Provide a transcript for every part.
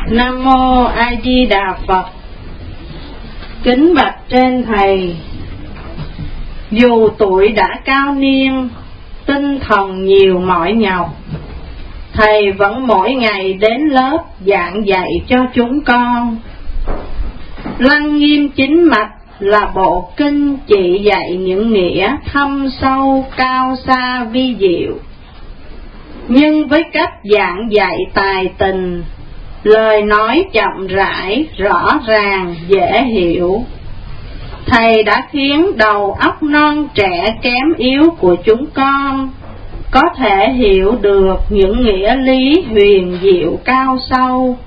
Nam Mô A Di Đà Phật. Kính bạch trên thầy, dù tuổi đã cao niên, tinh thần nhiều mỏi nhọc, thầy vẫn mỗi ngày đến lớp giảng dạy cho chúng con. Lăng Nghiêm Chính Mạch là bộ kinh chỉ dạy những nghĩa thâm sâu, cao xa, vi diệu, nhưng với cách giảng dạy tài tình, lời nói chậm rãi, rõ ràng, dễ hiểu. Thầy đã khiến đầu óc non trẻ kém yếu của chúng con có thể hiểu được những nghĩa lý huyền diệu cao sâu.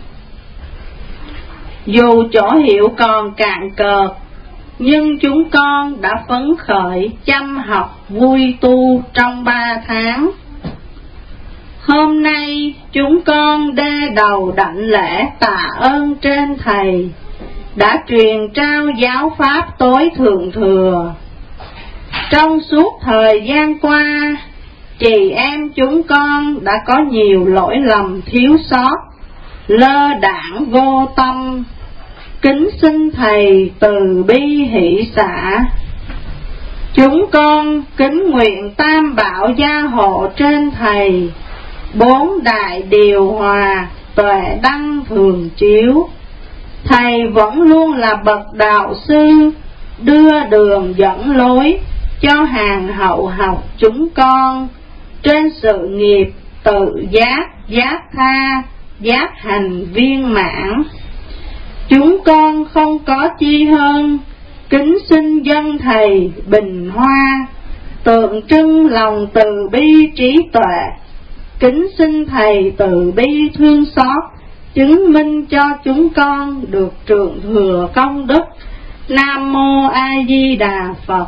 Dù chỗ hiểu còn cạn cợt, nhưng chúng con đã phấn khởi chăm học vui tu trong 3 tháng. Hôm nay chúng con đê đầu đảnh lễ tạ ơn trên thầy đã truyền trao giáo pháp tối thượng thừa. Trong suốt thời gian qua, chị em chúng con đã có nhiều lỗi lầm thiếu sót, lơ đãng vô tâm. Kính xin thầy từ bi hỷ xả. Chúng con kính nguyện tam bảo gia hộ trên thầy, 4 đại điều hòa tuệ đăng thường chiếu. Thầy vẫn luôn là bậc đạo sư, đưa đường dẫn lối cho hàng hậu học chúng con trên sự nghiệp tự giác, giác tha, giác hành viên mãn. Chúng con không có chi hơn, kính xin dâng thầy bình hoa, tượng trưng lòng từ bi trí tuệ. Kính xin thầy từ bi thương xót, chứng minh cho chúng con được trượng thừa công đức. Nam Mô A Di Đà Phật.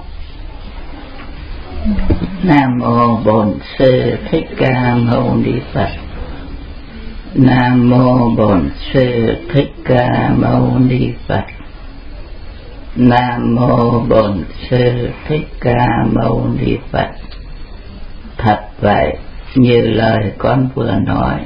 Nam Mô Bổn Sư Thích Ca Mâu Ni Phật. Nam Mô Bổn Sư Thích Ca Mâu Ni Phật. Nam Mô Bổn Sư Thích Ca Mâu Ni Phật. Thật vậy, như lời con vừa nói,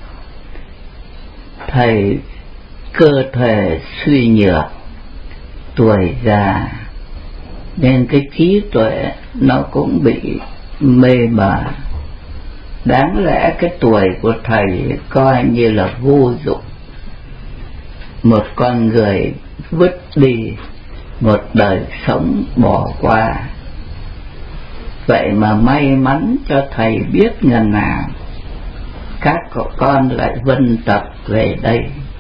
thầy cơ thể suy nhược, tuổi già, nên cái trí tuệ nó cũng bị mê mờ. Đáng lẽ cái tuổi của thầy coi như là vô dụng, một con người vứt đi một đời sống bỏ qua. Vậy mà may mắn cho thầy biết ngần nào các con lại vân tập về đây,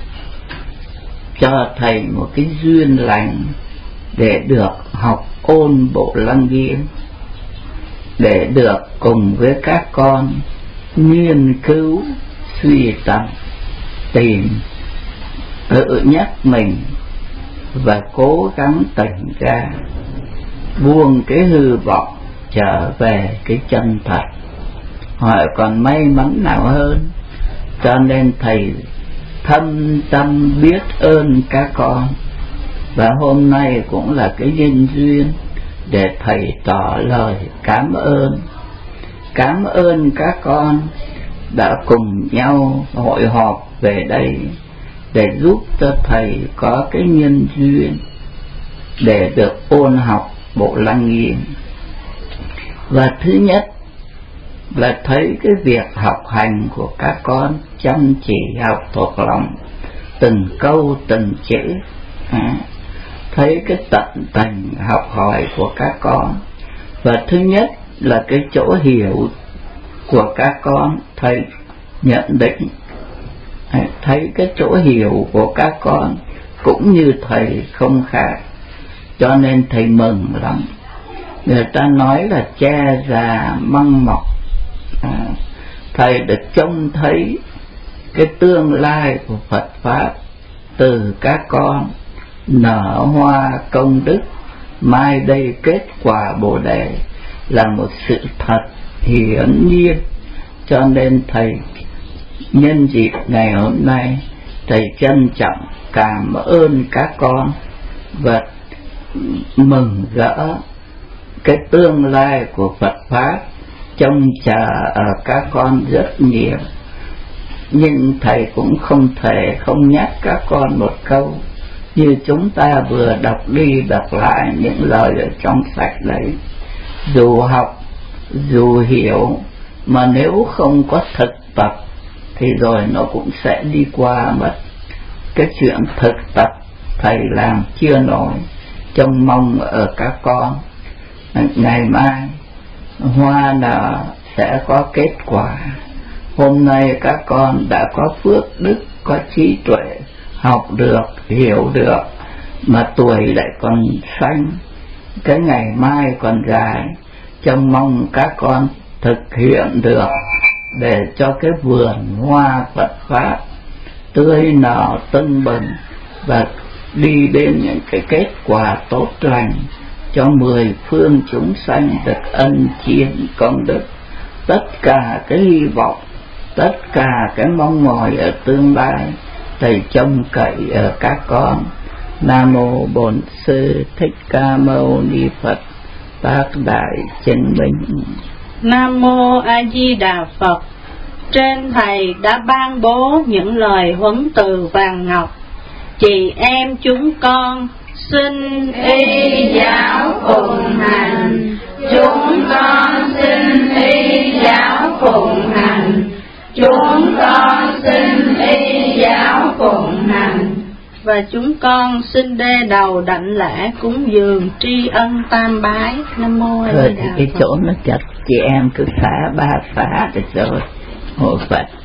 cho thầy một cái duyên lành để được học ôn bộ Lăng Nghiêm, để được cùng với các con nghiên cứu, suy tâm, tìm, tự nhắc mình và cố gắng tỉnh ra, buông cái hư vọng, trở về cái chân thật. Hỏi còn may mắn nào hơn. Cho nên thầy thâm tâm biết ơn các con, và hôm nay cũng là cái nhân duyên để thầy tỏ lời cảm ơn. Cảm ơn các con đã cùng nhau hội họp về đây để giúp cho thầy có cái nhân duyên để được ôn học bộ Lăng Nghiêm. Và thứ nhất là thấy cái việc học hành của các con chăm chỉ học thuộc lòng từng câu từng chữ, thấy cái tận tình học hỏi của các con. Và thứ nhất là cái chỗ hiểu của các con, thầy nhận định thấy cái chỗ hiểu của các con cũng như thầy không khác, cho nên thầy mừng lắm. Người ta nói là cha già măng mọc, thầy được trông thấy cái tương lai của Phật Pháp từ các con nở hoa công đức, mai đây kết quả Bồ Đề là một sự thật hiển nhiên. Cho nên thầy nhân dịp ngày hôm nay, thầy trân trọng cảm ơn các con và mừng rỡ cái tương lai của Phật Pháp trông chờ ở các con rất nhiều. nhưng thầy cũng không thể không nhắc các con một câu, như chúng ta vừa đọc đi đọc lại những lời ở trong sách đấy. Dù học, dù hiểu, mà nếu không có thực tập thì rồi nó cũng sẽ đi qua mất. Cái chuyện thực tập thầy làm chưa nổi, trông mong ở các con. Ngày mai hoa nở sẽ có kết quả. Hôm nay các con đã có phước đức, có trí tuệ, học được, hiểu được, mà tuổi lại còn xanh, cái ngày mai còn dài. Trông mong các con thực hiện được để cho cái vườn hoa Phật Pháp tươi nở tưng bừng và đi đến những cái kết quả tốt lành, cho 10 phương chúng sanh được ân chiêm công đức. Tất cả cái hy vọng, tất cả cái mong mỏi ở tương lai, thầy trông cậy ở các con. Nam mô Bổn Sư Thích Ca Mâu Ni Phật. Tác đại chứng minh. Nam mô A Di Đà Phật. Trên thầy đã ban bố những lời huấn từ vàng ngọc. Chị em chúng con xin y giáo phụng hành. Chúng con xin y giáo phụng hành. Chúng con xin y giáo phụng hành. Và chúng con xin đê đầu đảnh lễ cúng dường tri ân tam bái. Nam mô A Di Đà Phật. Cái chỗ nó chật, chị em cứ xả ba xả được rồi. Hộ Phật.